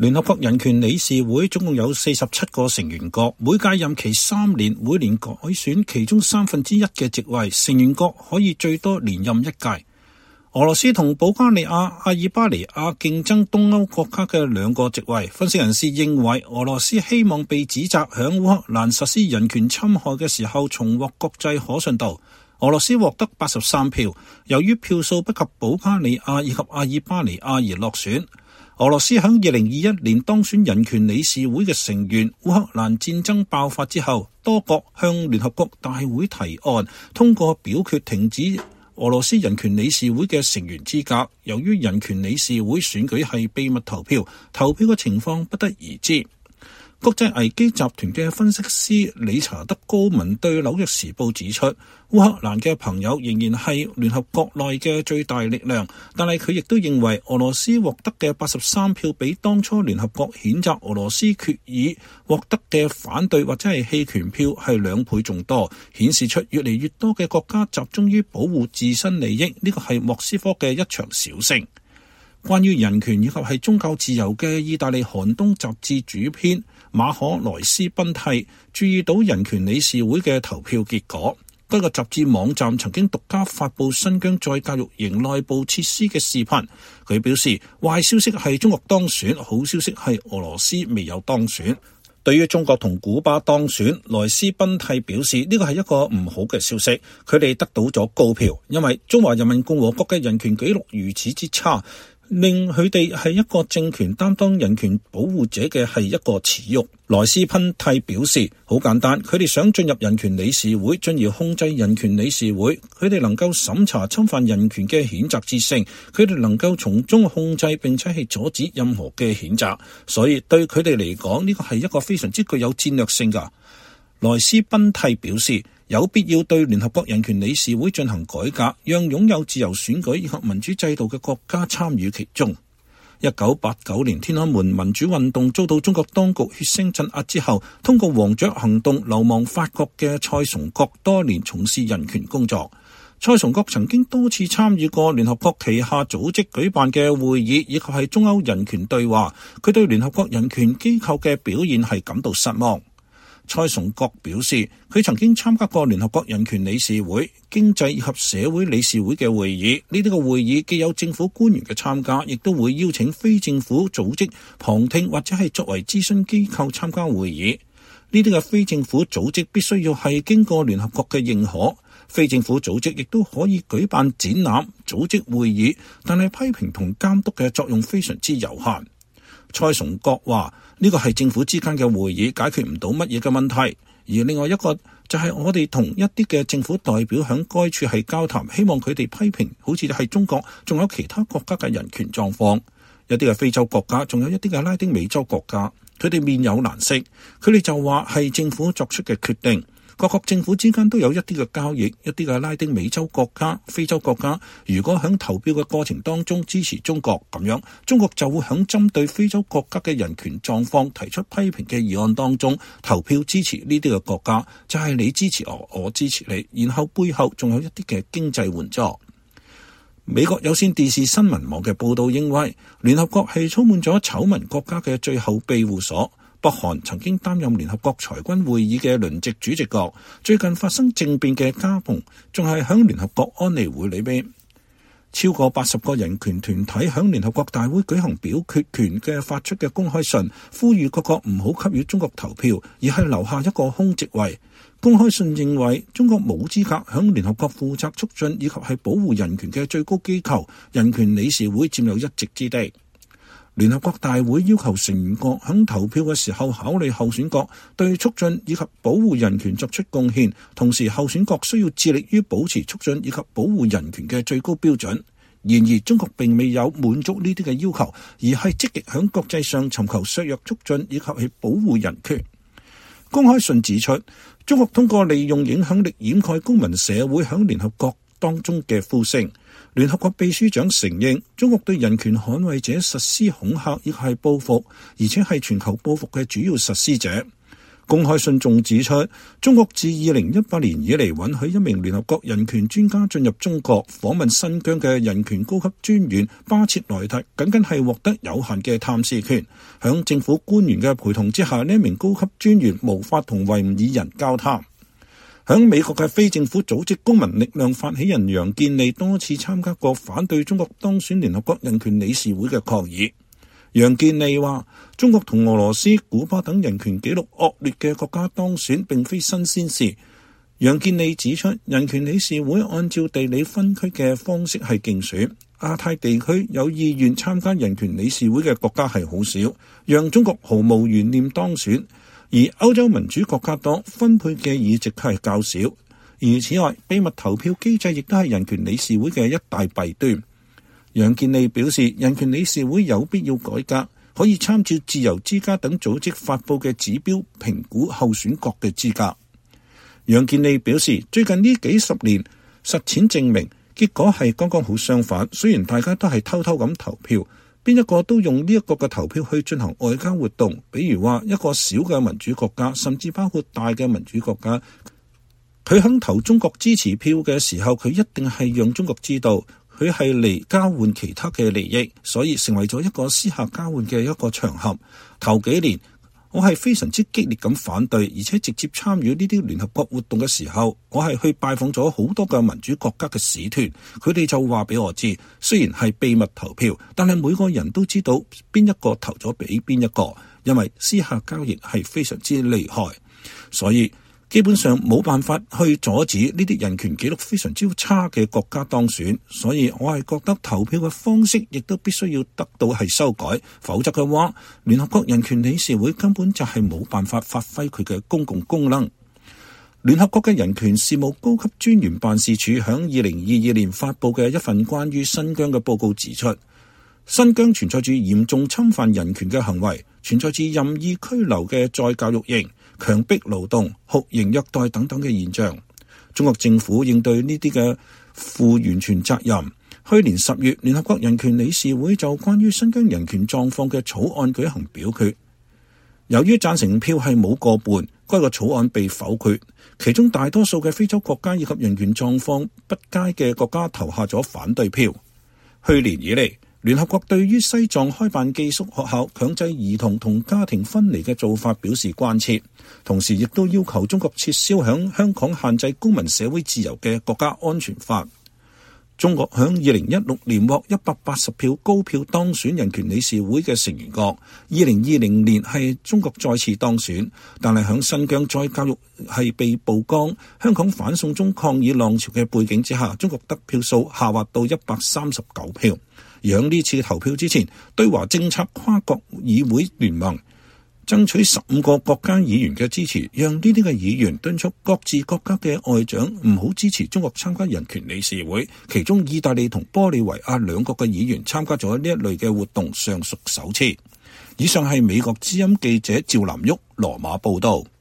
聯合國人權理事會總共有47個成員國，每屆任期3年，每年改選其中1/3嘅席位，成員國可以最多連任1屆。俄羅斯同保加利亞、阿爾巴尼亞競爭東歐國家嘅2個席位。分析人士認為，俄羅斯希望被指責響烏克蘭實施人權侵害嘅時候重獲國際可信度。俄羅斯獲得83票，由於票數不及保加利亞以及阿爾巴尼亞而落選。俄羅斯響2021年當選人權理事會嘅成員。烏克蘭戰爭爆發之後，多國向聯合國大會提案，通過表決停止俄羅斯人權理事會嘅成員資格。由於人權理事會選舉係秘密投票，投票嘅情況不得而知。國際危機集團嘅分析師理查德高文對紐約時報指出，烏克蘭嘅朋友仍然係聯合國內嘅最大力量，但係佢亦都認為俄羅斯獲得嘅83票比當初聯合國譴責俄羅斯決議獲得嘅反對或者係棄權票係2倍仲多，顯示出越嚟越多嘅國家集中於保護自身利益，呢個係莫斯科嘅一場小勝。關於人權以及係宗教自由嘅意大利寒冬雜誌主編馬可萊斯賓蒂注意到人權理事會嘅投票結果。該個雜誌網站曾經獨家發布新疆再教育營內部設施嘅視頻。佢表示，壞消息係中國當選，好消息係俄羅斯未有當選。對於中國同古巴當選，萊斯賓蒂表示呢個係一個唔好嘅消息，佢哋得到咗高票，因為中華人民共和國嘅人權紀錄如此之差，令佢哋係一個政權擔當人權保護者嘅係一個恥辱。萊斯賓蒂表示，好簡單，佢哋想進入人權理事會，進而控制人權理事會，佢哋能夠審查侵犯人權嘅譴責之聲，佢哋能夠從中控制並且係阻止任何嘅譴責，所以對佢哋嚟講，呢個係一個非常之具有戰略性㗎。萊斯賓蒂表示，有必要對聯合國人權理事會進行改革，讓擁有自由選舉以及民主制度嘅國家參與其中。1989年天安門民主運動遭到中國當局血腥鎮壓之後，通過黃雀行動流亡法國嘅蔡崇國多年從事人權工作。蔡崇國曾經多次參與過聯合國旗下組織舉辦嘅會議，以及係中歐人權對話。佢對聯合國人權機構嘅表現係感到失望。蔡崇國表示，佢曾經參加過聯合國人權理事會、經濟及社會理事會嘅會議。呢啲個會議既有政府官員嘅參加，亦都會邀請非政府組織旁聽或者係作為諮詢機構參加會議。呢啲嘅非政府組織必須要係經過聯合國嘅認可。非政府組織亦都可以舉辦展覽、組織會議，但係批評同監督嘅作用非常之有限。蔡崇國話：呢個係政府之間嘅會議，解決唔到乜嘢嘅問題。而另外一個就係我哋同一啲嘅政府代表響該處係交談，希望佢哋批評好似係中國仲有其他國家嘅人權狀況。有啲係非洲國家，仲有一啲嘅拉丁美洲國家，佢哋面有難色，佢哋就話係政府作出嘅決定。各國政府之間都有一啲嘅交易，一啲嘅拉丁美洲國家、非洲國家，如果喺投票嘅過程當中支持中國咁樣，中國就會喺針對非洲國家嘅人權狀況提出批評嘅議案當中投票支持呢啲嘅國家，就係你支持我，我支持你，然後背後仲有一啲嘅經濟援助。美國有線電視新聞網嘅報道認為，聯合國係充滿咗醜聞國家嘅最後庇護所。北韓曾經擔任聯合國裁軍會議嘅輪值主席國，最近發生政變嘅加蓬仲係響聯合國安理會裏邊。超過80個人權團體響聯合國大會舉行表決權嘅發出嘅公開信，呼籲各國唔好給予中國投票，而係留下一個空席位。公開信認為中國冇資格響聯合國負責促進以及係保護人權嘅最高機構人權理事會佔有一席之地。聯合國大會要求成員國喺投票嘅時候考慮候選國對促進以及保護人權作出貢獻，同時候選國需要致力於保持促進以及保護人權嘅最高標準。然而，中國並未有滿足呢啲嘅要求，而係積極喺國際上尋求削弱促進以及係保護人權。公開信指出，中國通過利用影響力掩蓋公民社會喺聯合國當中嘅呼聲。聯合國秘書長承認中國對人權捍衛者實施恐嚇，亦係報復，而且係全球報復嘅主要實施者。 公開信仲指出，中國自2018年以嚟允許一名聯合國人權專家進入中國訪問新疆嘅人權高級專員巴切萊特，僅僅係獲得有限嘅探視權。響政府官員嘅陪同之下，呢一名高級專員無法同維吾爾人交談。響美國嘅非政府組織公民力量發起人楊建利多次參加過反對中國當選聯合國人權理事會嘅抗議。楊建利話：中國同俄羅斯、古巴等人權紀錄惡劣嘅國家當選並非新鮮事。楊建利指出，人權理事會按照地理分區嘅方式係競選，亞太地區有意願參加人權理事會嘅國家係好少，讓中國毫無懸念當選。而歐洲民主國家黨分配嘅議席係較少。而此外，秘密投票機制亦都係人權理事會嘅一大弊端。楊建利表示，人權理事會有必要改革，可以參照自由之家等組織發佈嘅指標評估候選國嘅資格。楊建利表示，最近呢幾十年實踐證明，結果係剛剛好相反。雖然大家都係偷偷咁投票，邊一個都用呢一個嘅投票去進行外交活動，比如話一個小嘅民主國家，甚至包括大嘅民主國家，佢肯投中國支持票嘅時候，佢一定係讓中國知道佢係嚟交換其他嘅利益，所以成為咗一個私下交換嘅一個場合。頭幾年我係非常之激烈咁反對，而且直接參與呢啲聯合國活動嘅時候，我係去拜訪咗好多嘅民主國家嘅使團，佢哋就話俾我知，雖然係秘密投票，但係每個人都知道邊一個投咗俾邊一個，因為私下交易係非常之厲害，所以基本上冇辦法去阻止呢啲人權紀錄非常之差嘅國家當選，所以我係覺得投票嘅方式亦都必須要得到係修改，否則嘅話，聯合國人權理事會根本就係冇辦法發揮佢嘅公共功能。聯合國嘅人權事務高級專員辦事處響2022年發佈嘅一份關於新疆嘅報告指出，新疆存在住嚴重侵犯人權嘅行為，存在住任意拘留嘅再教育營、強迫勞動、酷刑虐待等等嘅現象。中國政府應對呢啲嘅負完全責任。去年10月，聯合國人權理事會就關於新疆人權狀況嘅草案舉行表決，由於贊成票係冇過半，該個草案被否決。其中大多數嘅非洲國家以及人權狀況不佳嘅國家投下咗反對票。去年以嚟，聯合國對於西藏開辦寄宿學校、強制兒童同家庭分離嘅做法表示關切，同時亦都要求中國撤銷響香港限制公民社會自由嘅國家安全法。中國響2016年獲180票高票當選人權理事會嘅成員國，2020年係中國再次當選，但係響新疆再教育係被曝光、香港反送中抗議浪潮嘅背景之下，中國得票數下滑到139票。而喺呢次投票之前，對華政策跨國議會聯盟爭取15個國家議員嘅支持，讓呢啲嘅議員敦促各自國家嘅外長唔好支持中國參加人權理事會。其中意大利同玻利維亞兩國嘅議員參加咗呢一類嘅活動，尚屬首次。以上係美國之音記者趙南旭羅馬報道。